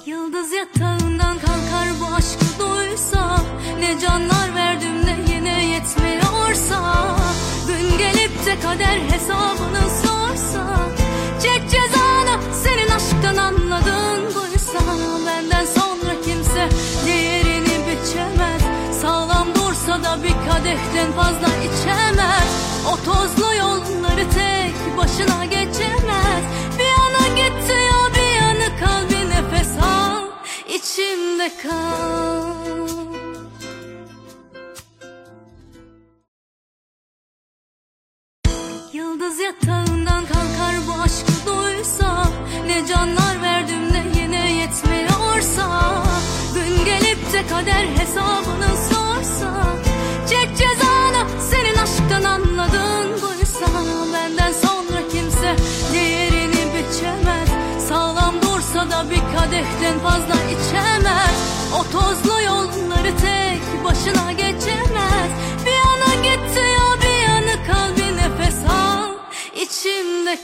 Yıldız yatağından kalkar bu aşkı duysa, ne canlar verdim de yine yetmiyorsa, gün gelip de kader hesabını sorsa, çek cezanı senin aşktan anladın buysa. Benden sonra kimse değerini biçemez, sağlam dursa da bir kadehten fazla içemez. O tozlu yolları tek başına geçemez. Bir yana gitti ya bir yanı kal, bir nefes al, içimde kal. Yıldız yatağından kalkar bu aşkı duysa, ne canlar verdim de yine yetmiyorsa, gün gelip de kader hesabını sorsa, çek cezanı senin aşktan anladın buysa. Benden sonra kimse değerini biçemez, sağlam dursa da bir kadehten fazla içemez. O tozlu